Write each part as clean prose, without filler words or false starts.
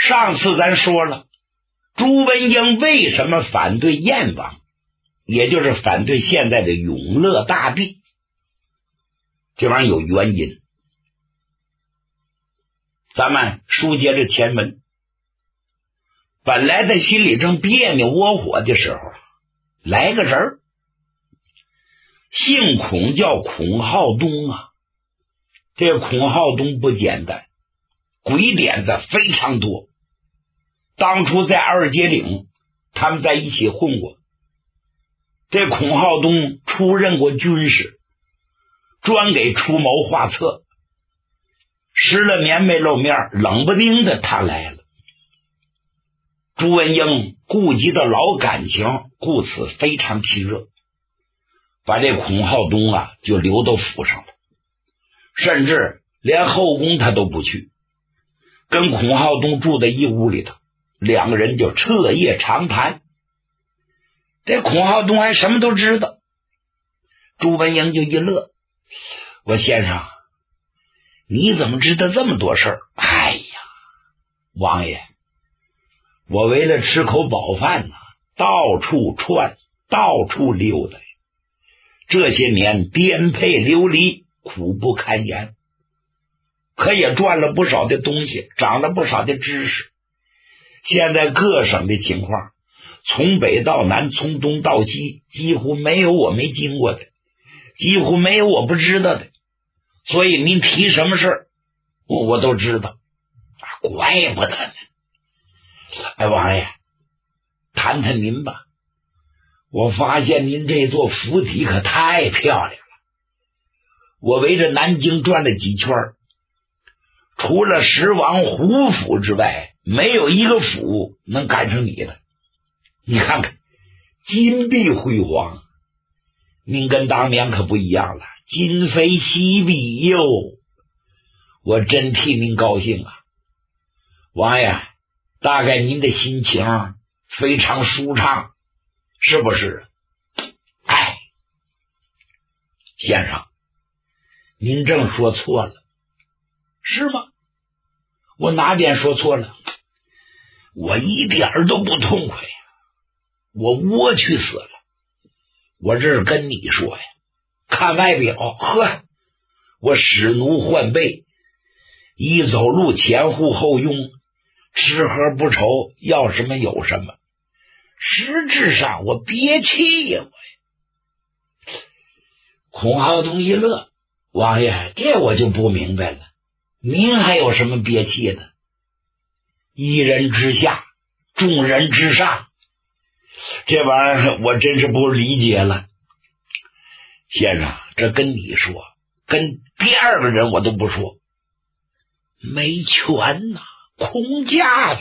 上次咱说了，朱文英为什么反对燕王，也就是反对现在的永乐大帝，这玩意儿有原因。咱们书接着前文，本来他心里正别扭窝火的时候，来个人儿，姓孔叫孔浩东啊。这孔浩东不简单，鬼点子非常多。当初在二阶岭他们在一起混过，这孔浩东出任过军师，专给出谋划策。10来年没露面，冷不丁的他来了。朱文英顾及到老感情，故此非常亲热，把这孔浩东啊就留到府上了，甚至连后宫他都不去，跟孔浩东住在一屋里头，两个人就彻夜长谈。这孔浩东还什么都知道。朱文英就一乐，我先生，你怎么知道这么多事儿？哎呀，王爷，我为了吃口饱饭呢，到处窜，到处溜达，这些年颠沛流离，苦不堪言，可也赚了不少的东西，长了不少的知识。现在各省的情况，从北到南，从东到西，几乎没有我没经过的，几乎没有我不知道的，所以您提什么事儿，我都知道。怪不得呢。哎，王爷，谈谈您吧。我发现您这座府邸可太漂亮了。我围着南京转了几圈，除了十王胡府之外，没有一个府能赶上你的。你看看，金碧辉煌，您跟当年可不一样了，今非昔比哟。我真替您高兴啊。王爷，大概您的心情非常舒畅，是不是？哎，先生，您正说错了。是吗？我哪点说错了？我一点都不痛快呀，我窝屈死了。我这是跟你说呀，看外表，呵，我使奴换备，一走路前呼后拥，吃喝不愁，要什么有什么。实质上我憋气呀，孔浩东一乐，王爷，这我就不明白了，您还有什么憋气的？一人之下，众人之上，这玩意儿我真是不理解了。先生，这跟你说，跟第二个人我都不说。没权呐，空架子。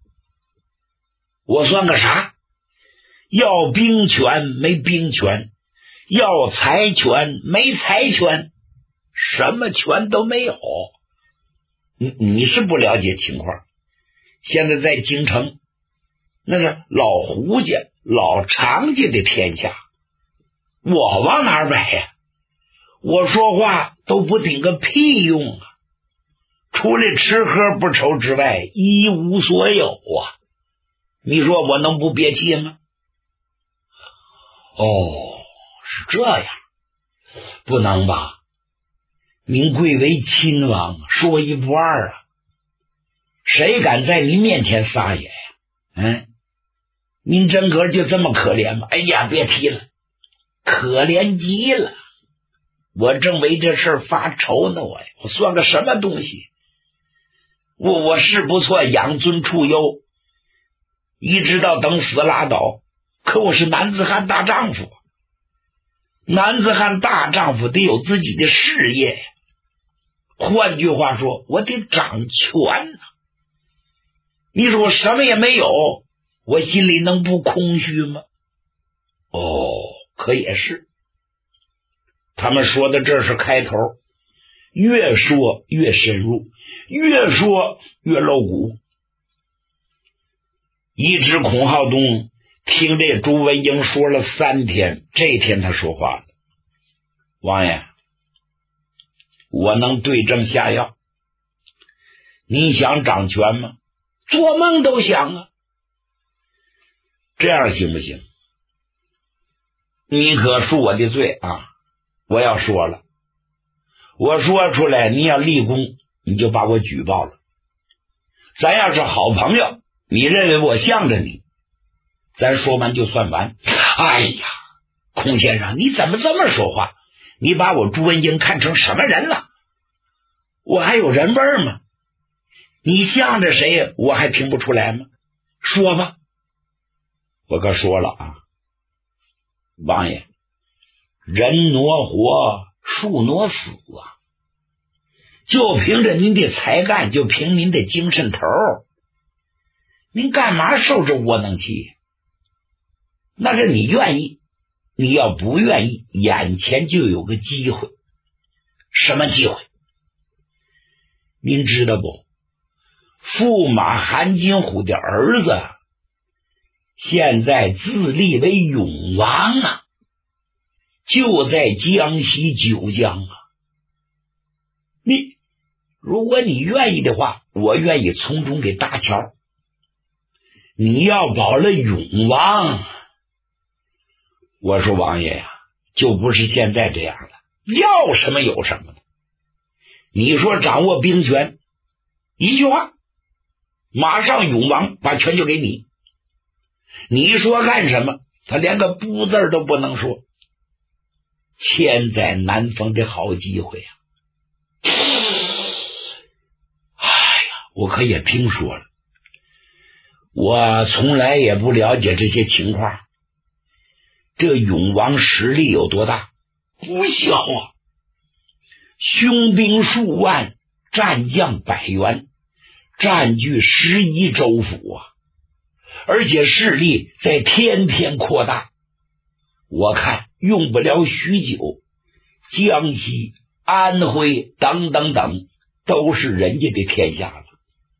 我算个啥？要兵权没兵权，要财权没财权，什么权都没有。你是不了解情况。现在在京城，那是老胡家老常家的天下，我往哪儿摆呀？我说话都不顶个屁用啊！除了吃喝不愁之外，一无所有啊！你说我能不憋气吗？哦，是这样，不能吧？您贵为亲王，说一不二啊！谁敢在您面前撒野呀？您真格就这么可怜吗？哎呀，别提了，可怜极了！我正为这事儿发愁呢，我算个什么东西？我是不错，养尊处优，一直到等死拉倒。可我是男子汉大丈夫，男子汉大丈夫得有自己的事业。换句话说，我得掌权呐。你说我什么也没有，我心里能不空虚吗？哦，可也是。他们说的这是开头，越说越深入，越说越露骨。一直孔浩东听这朱文英说了3天，这天他说话了：王爷，我能对症下药。您想掌权吗？ 做梦都想啊。这样行不行？你可恕我的罪啊！我要说了，我说出来你要立功，你就把我举报了。咱要是好朋友，你认为我向着你，咱说完就算完。哎呀，孔先生，你怎么这么说话？你把我朱文英看成什么人了？我还有人味吗？你向着谁我还听不出来吗？说吧。我可说了啊，王爷，人挪活，树挪死啊！就凭着您的才干，就凭您的精神头，您干嘛受这窝囊气？那是你愿意，你要不愿意，眼前就有个机会。什么机会？您知道不？驸马韩金虎的儿子现在自立为永王啊，就在江西九江啊。如果你愿意的话，我愿意从中给搭桥。你要保了永王，我说王爷呀，就不是现在这样了，要什么有什么的。你说掌握兵权，一句话，马上永王把权就给你。你说干什么，他连个不字都不能说。千载难逢的好机会啊！哎呀，我可也听说了，我从来也不了解这些情况。这永王实力有多大？不小啊！凶兵数万，战将百员，占据11州府啊！而且势力在天天扩大。我看用不了许久，江西、安徽等等等都是人家的天下了。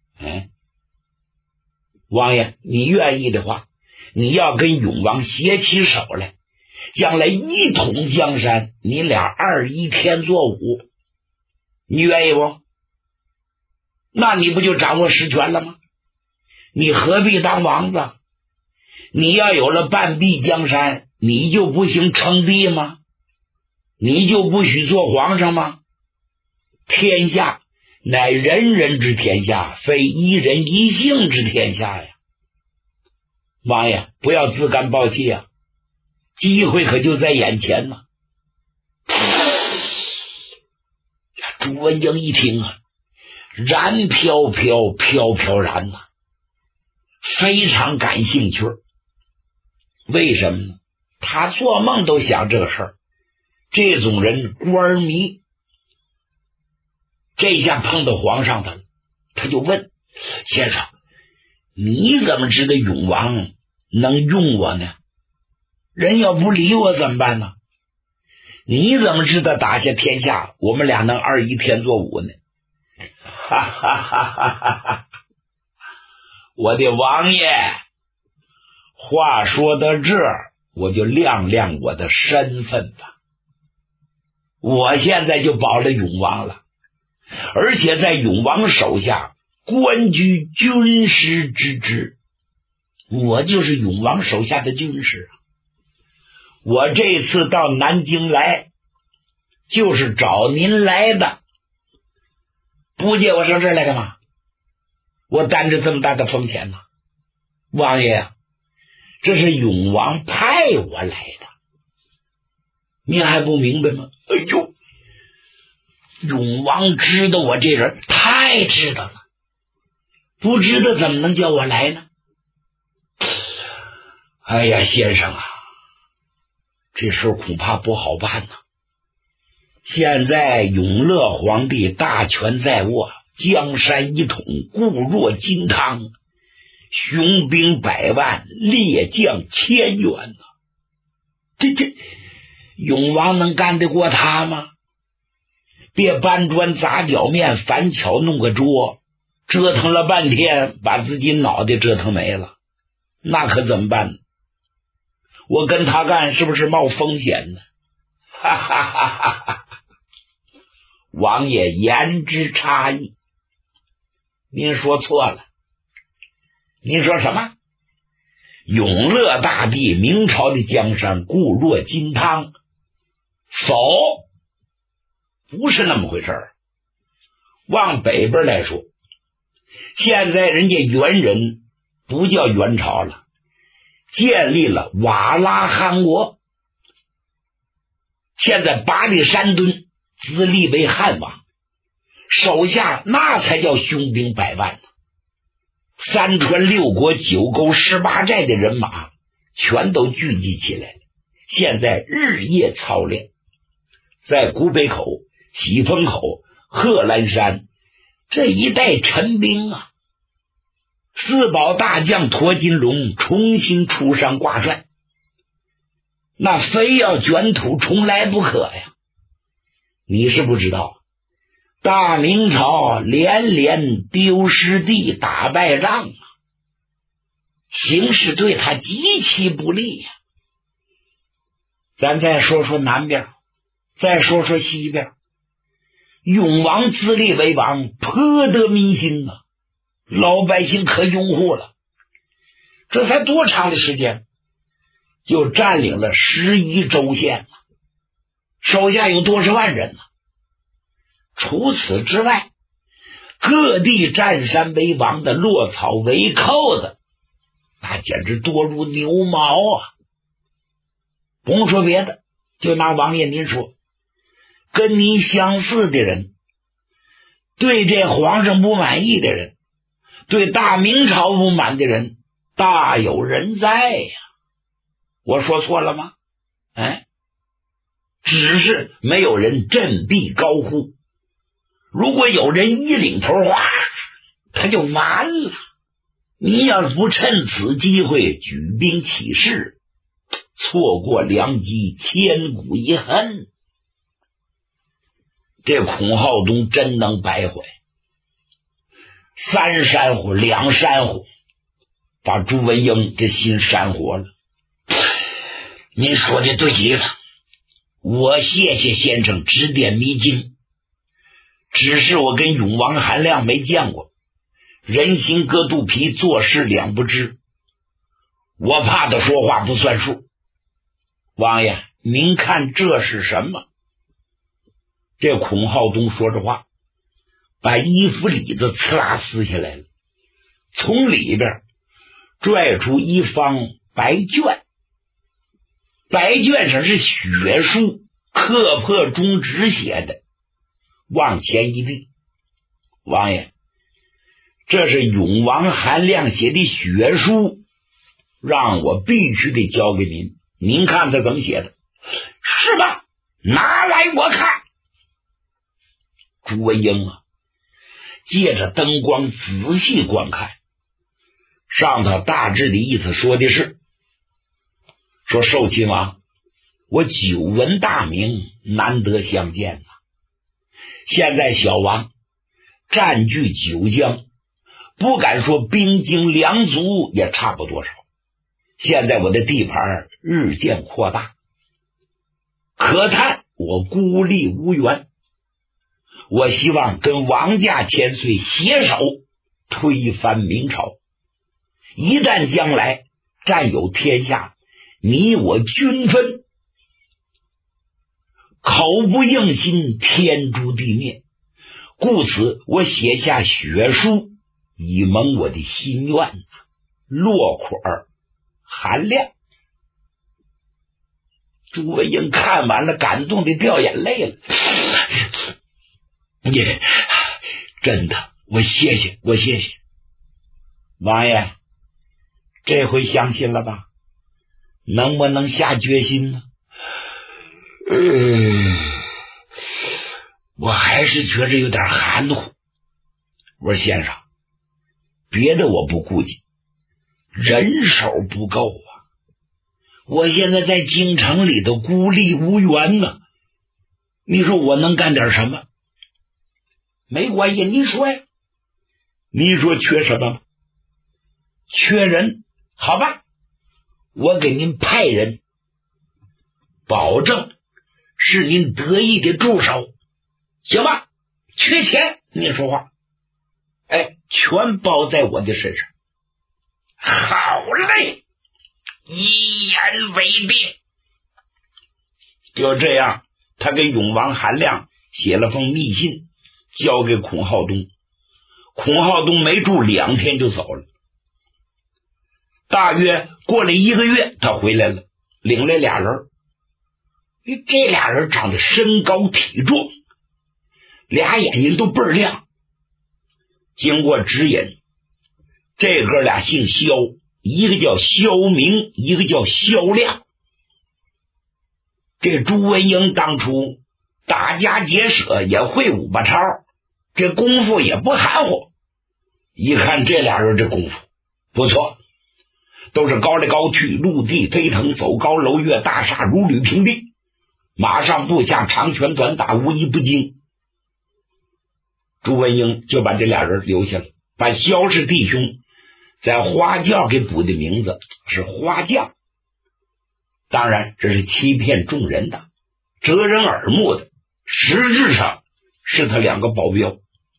王爷，你愿意的话，你要跟永王携起手来，将来一统江山，你俩21天作五，你愿意不？那你不就掌握实权了吗？你何必当王子？你要有了半壁江山，你就不行称帝吗？你就不许做皇上吗？天下乃人人之天下，非一人一姓之天下呀！王爷，不要自甘暴气啊，机会可就在眼前呢。朱文英一听啊，然飘飘，飘飘然呐，非常感兴趣。为什么呢？他做梦都想这个事儿。这种人官迷，这下碰到皇上他了，他就问先生，你怎么知道永王能用我呢？人要不理我怎么办呢？你怎么知道打下天下我们俩能21天作五呢？哈哈哈哈哈哈！我的王爷，话说到这儿，我就亮亮我的身份吧。我现在就保了永王了，而且在永王手下官居军师之职，我就是永王手下的军师啊。我这次到南京来，就是找您来的。不借我上这儿来干嘛？我担着这么大的风险呢。王爷啊，这是永王派我来的，您还不明白吗？哎呦，永王知道我这人，太知道了，不知道怎么能叫我来呢？哎呀，先生啊，这事恐怕不好办呐。现在永乐皇帝大权在握，江山一统，固若金汤，雄兵100万，烈将1000员呐。这永王能干得过他吗？别搬砖砸脚面，反巧弄个桌，折腾了半天，把自己脑袋折腾没了，那可怎么办呢？我跟他干是不是冒风险呢？哈哈哈哈哈！王爷言之差异，您说错了。 你说什么？永乐大帝明朝的江山固若金汤？否，不是那么回事儿。往北边来说，现在人家元人不叫元朝了，建立了瓦剌汗国，现在巴力山敦自立为汉王，手下那才叫雄兵百万呢。三川六国九沟18寨的人马全都聚集起来了，现在日夜操练，在古北口、喜峰口、贺兰山这一带陈兵啊。四宝大将驼金龙重新出山挂帅，那非要卷土重来不可呀。你是不知道，大明朝连连丢失地打败仗啊，形势对他极其不利呀。咱再说说南边，再说说西边，永王自立为王，颇得民心啊，老百姓可拥护了。这才多长的时间，就占领了11州县了，手下有多少万人呢？除此之外，各地占山为王的落草为寇的，那简直多如牛毛啊！甭说别的，就拿王爷您说，跟您相似的人，对这皇上不满意的人，对大明朝不满的人，大有人在呀。我说错了吗？只是没有人振臂高呼。如果有人一领头，哇，他就完了。你要是不趁此机会举兵起事，错过良机，千古遗恨。这孔浩东真能白坏，3山虎2山虎，把朱文英这心煽活了。您说的对极了，我谢谢先生指点迷津，只是我跟永王韩亮没见过，人心隔肚皮，做事两不知，我怕他说话不算数。王爷，您看这是什么？这孔浩东说着话，把衣服里子呲啦撕下来了，从里边拽出一方白卷，白卷上是血书，刻破中指写的，往前一递。王爷，这是永王韩亮写的血书，让我必须得交给您，您看他怎么写的？是吧？拿来我看。朱文英啊，借着灯光仔细观看，上头大致的意思说的是，说寿亲王，我久闻大名，难得相见呐。现在小王占据九江，不敢说兵精粮足，也差不多少。现在我的地盘日渐扩大，可叹我孤立无援。我希望跟王家千岁携手推翻明朝，一旦将来占有天下，你我均分，口不应心，天诛地灭。故此我写下血书，以蒙我的心愿。落款韩亮。朱文英看完了，感动的掉眼泪了。真的，我谢谢。王爷，这回相信了吧？能不能下决心呢？我还是觉着有点含糊。我说先生，别的我不顾忌，人手不够啊！我现在在京城里头孤立无援呢，你说我能干点什么？没关系，你说呀，你说缺什么？缺人，好吧，我给您派人，保证是您得意的助手，行吧？缺钱，你说话，全包在我的身上。 好嘞，一言为定。就这样，他给永王韩亮写了封密信，交给孔浩东。孔浩东没住2天就走了。大约过了1个月，他回来了，领来俩人。这俩人长得身高体壮，俩眼睛都倍儿亮。经过指引，这哥俩姓萧，一个叫萧明，一个叫萧亮。这朱文英当初打家劫舍也会5把抄，这功夫也不含糊。一看这俩人这功夫不错，都是高来高去，陆地飞腾，走高楼越大厦，如履平地，马上步下长拳短打，无一不精。朱文英就把这俩人留下了，把萧氏弟兄在花轿给补的名字是花将，当然这是欺骗众人的，遮人耳目的，实质上是他2个保镖。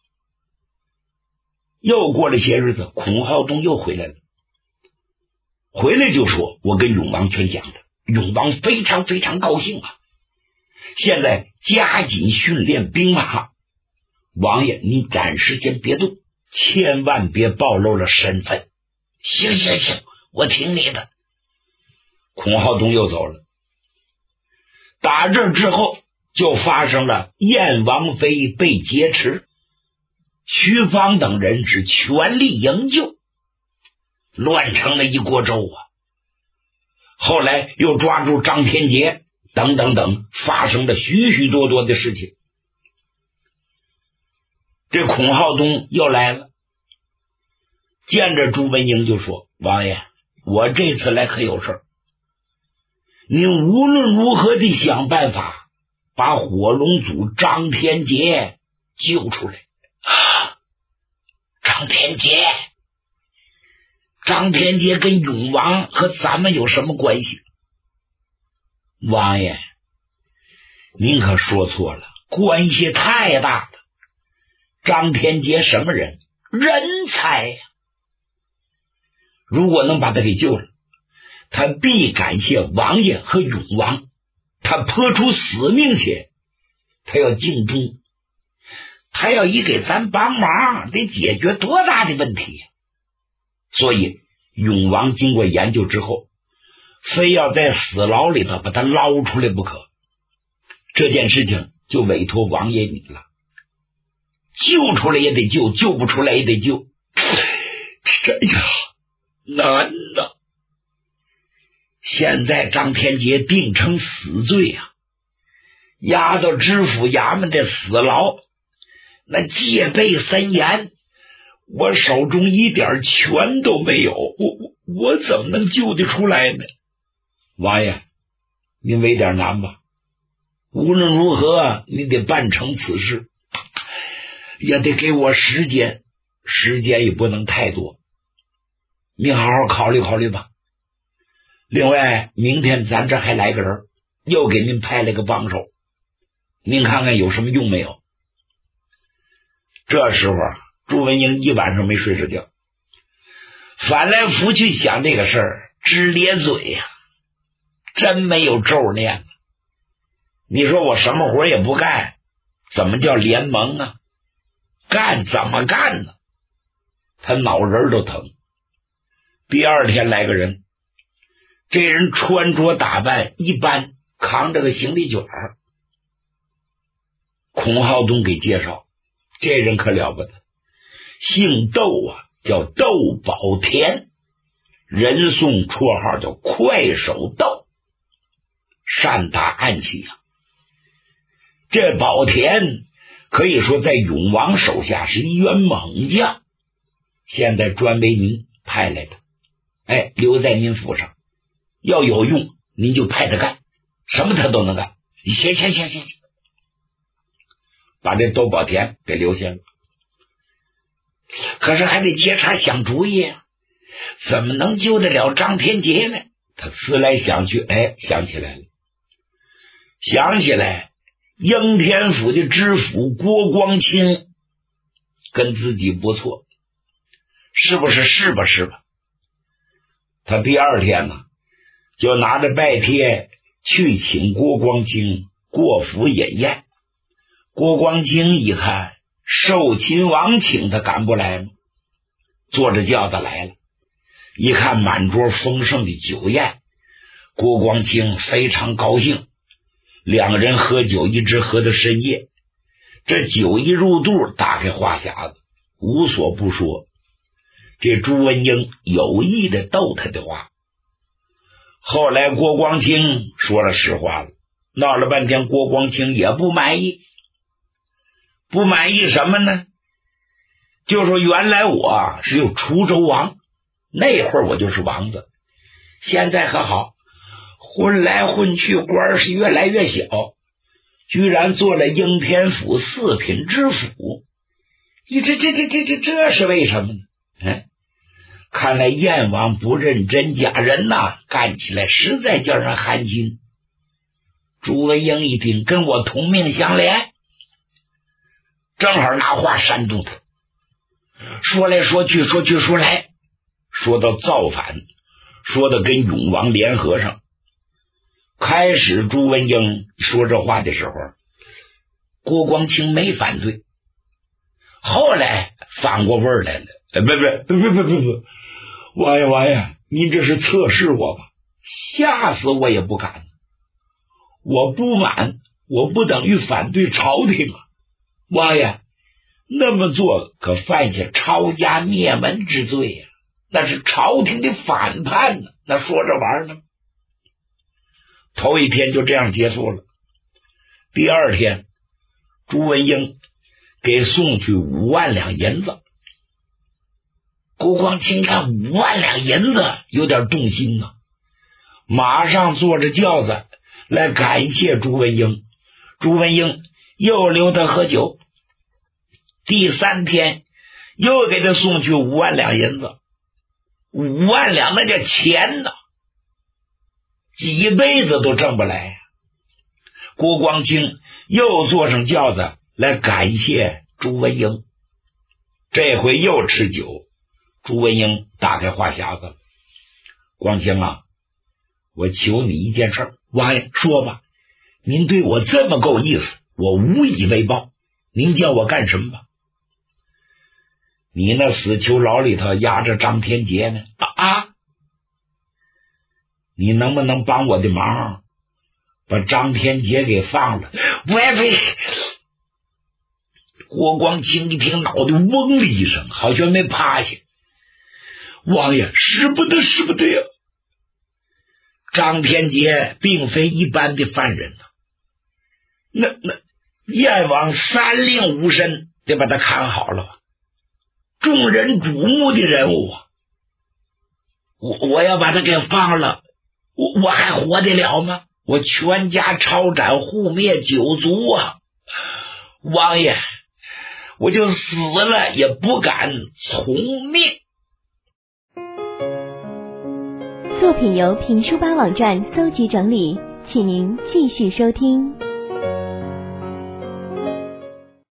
又过了些日子，孔浩东又回来了，回来就说我跟永王全讲了，永王非常非常高兴啊，现在加紧训练兵马，王爷你暂时先别动，千万别暴露了身份。行，我听你的。孔浩东又走了。打这之后就发生了燕王妃被劫持，徐芳等人是全力营救，乱成了一锅粥啊。后来又抓住张天杰等等等，发生了许许多多的事情。这孔浩东又来了，见着朱文英就说，王爷我这次来可有事儿，您无论如何得想办法把火龙祖张天杰救出来。张天杰跟永王和咱们有什么关系？王爷您可说错了，关系太大了。张天杰什么人？人才呀！如果能把他给救了，他必感谢王爷和永王，他泼出死命去，他要尽忠，他要一给咱帮忙，得解决多大的问题呀！所以永王经过研究之后，非要在死牢里头把他捞出来不可。这件事情就委托王爷你了，救出来也得救，救不出来也得救。这呀难呐！现在张天杰定成死罪啊，押到知府衙门的死牢，那戒备森严，我手中一点权都没有，我怎么能救得出来呢？王爷您为点难吧，无论如何你得办成此事，也得给我时间也不能太多，你好好考虑考虑吧。另外明天咱这还来个人，又给您派了个帮手，您看看有什么用没有？这时候朱文英一晚上没睡着觉，翻来覆去想这个事儿，直咧嘴呀，真没有咒念了。你说我什么活也不干，怎么叫联盟啊？干怎么干呢？他脑仁都疼。第2天来个人，这人穿着打扮一般，扛着个行李卷儿。孔浩东给介绍，这人可了不得，姓窦啊，叫窦宝田，人送绰号叫快手窦，善打暗器啊。这宝田可以说在永王手下是一员猛将，现在专为您派来的，留在您府上，要有用您就派他干，什么他都能干。行，把这窦宝田给留下了。可是还得接茬想主意啊，怎么能救得了张天杰呢？他思来想去，想起来应天府的知府郭光清跟自己不错，是不是？ 他第二天呢，就拿着拜帖去请郭光清过府饮宴。郭光清一看寿亲王请他，赶不来吗？坐着轿子来了，一看满桌丰盛的酒宴，郭光清非常高兴，两个人喝酒一直喝到深夜。这酒一入肚，打开话匣子，无所不说。这朱文英有意的逗他的话。后来郭光清说了实话了，闹了半天郭光清也不满意。不满意什么呢？就说原来我是有滁州王，那会儿我就是王子，现在可好，混来混去，官是越来越小，居然做了应天府四品知府。这是为什么呢？看来燕王不认真假人呐，干起来实在叫人寒心。朱文英一听，跟我同命相连，正好拿话煽动他，说来说去，说来，说到造反，说到跟永王联合上。开始朱文英说这话的时候，郭光清没反对，后来反过味儿来了，不，王爷，您这是测试我吧？吓死我也不敢。我不满，我不等于反对朝廷啊。王爷，那么做可犯下抄家灭门之罪呀，那是朝廷的反叛呢。那说这玩意儿呢？头一天就这样结束了。第二天，朱文英给送去5万两银子。郭光清看5万两银子，有点动心啊，马上坐着轿子来感谢朱文英。朱文英又留他喝酒。第3天又给他送去5万两银子。5万两那叫钱呢，几辈子都挣不来呀。郭光清又坐上轿子来感谢朱文英。这回又吃酒。朱文英打开话匣子，光清啊，我求你一件事。王爷说吧，您对我这么够意思，我无以为报，您叫我干什么吧？你那死囚牢里头压着张天杰呢，你能不能帮我的忙，把张天杰给放了？喂，郭光清一听，脑袋嗡的一声，好像没趴下。王爷，使不得呀！张天杰并非一般的犯人呐，那燕王3令5申得把他看好了吧，众人瞩目的人物啊，我要把他给放了，我还活得了吗？我全家抄斩护灭9族啊！王爷，我就死了也不敢从命。 作品由评书吧网站搜集整理，请您继续收听。